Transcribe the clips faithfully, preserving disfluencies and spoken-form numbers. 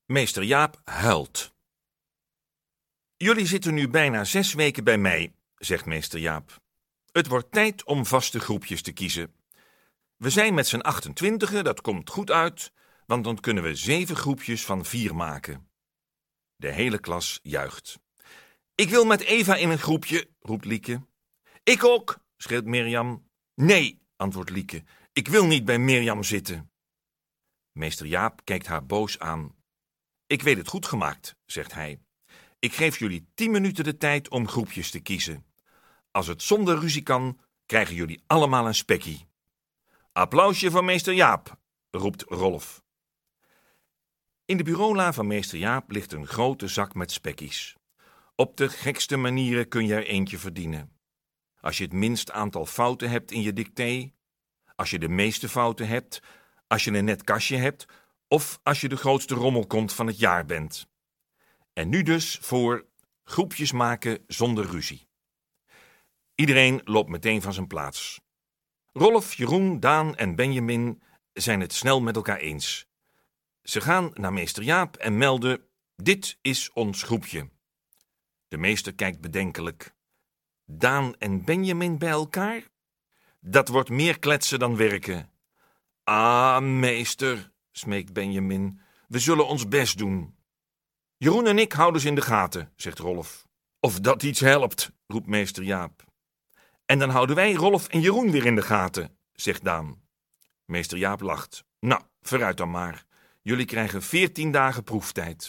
Meester Jaap huilt. Jullie zitten nu bijna zes weken bij mij, zegt meester Jaap. Het wordt tijd om vaste groepjes te kiezen. We zijn met z'n achtentwintigen, dat komt goed uit, want dan kunnen we zeven groepjes van vier maken. De hele klas juicht. Ik wil met Eva in een groepje, roept Lieke. Ik ook, schreeuwt Mirjam. Nee, antwoordt Lieke, ik wil niet bij Mirjam zitten. Meester Jaap kijkt haar boos aan. Ik weet het goed gemaakt, zegt hij. Ik geef jullie tien minuten de tijd om groepjes te kiezen. Als het zonder ruzie kan, krijgen jullie allemaal een spekkie. Applausje voor meester Jaap, roept Rolf. In de bureaula van meester Jaap ligt een grote zak met spekkies. Op de gekste manieren kun je er eentje verdienen. Als je het minst aantal fouten hebt in je dicté, als je de meeste fouten hebt, als je een net kastje hebt, of als je de grootste rommelkont van het jaar bent. En nu dus voor groepjes maken zonder ruzie. Iedereen loopt meteen van zijn plaats. Rolf, Jeroen, Daan en Benjamin zijn het snel met elkaar eens. Ze gaan naar meester Jaap en melden: dit is ons groepje. De meester kijkt bedenkelijk. Daan en Benjamin bij elkaar? Dat wordt meer kletsen dan werken. Ah, meester, smeekt Benjamin, we zullen ons best doen. Jeroen en ik houden ze in de gaten, zegt Rolf. Of dat iets helpt, roept meester Jaap. En dan houden wij Rolf en Jeroen weer in de gaten, zegt Daan. Meester Jaap lacht. Nou, vooruit dan maar. Jullie krijgen veertien dagen proeftijd.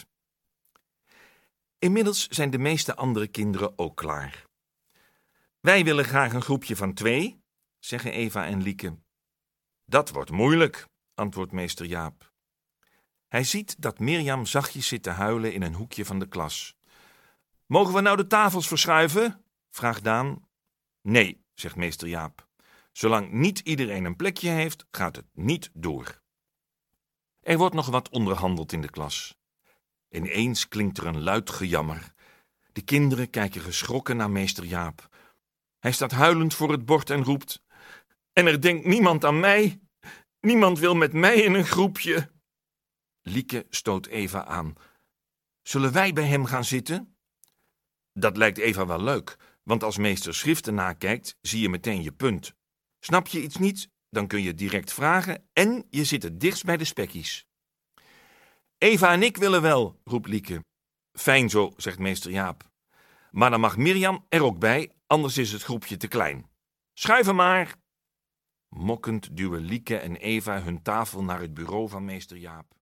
Inmiddels zijn de meeste andere kinderen ook klaar. Wij willen graag een groepje van twee, zeggen Eva en Lieke. Dat wordt moeilijk, antwoordt meester Jaap. Hij ziet dat Mirjam zachtjes zit te huilen in een hoekje van de klas. Mogen we nou de tafels verschuiven? Vraagt Daan. Nee, zegt meester Jaap. Zolang niet iedereen een plekje heeft, gaat het niet door. Er wordt nog wat onderhandeld in de klas. Ineens klinkt er een luid gejammer. De kinderen kijken geschrokken naar meester Jaap. Hij staat huilend voor het bord en roept: en er denkt niemand aan mij. Niemand wil met mij in een groepje. Lieke stoot Eva aan. Zullen wij bij hem gaan zitten? Dat lijkt Eva wel leuk, want als meester schriften nakijkt, zie je meteen je punt. Snap je iets niet, dan kun je direct vragen en je zit het dichtst bij de spekkies. Eva en ik willen wel, roept Lieke. Fijn zo, zegt meester Jaap. Maar dan mag Mirjam er ook bij, anders is het groepje te klein. Schuiven maar! Mokkend duwen Lieke en Eva hun tafel naar het bureau van meester Jaap.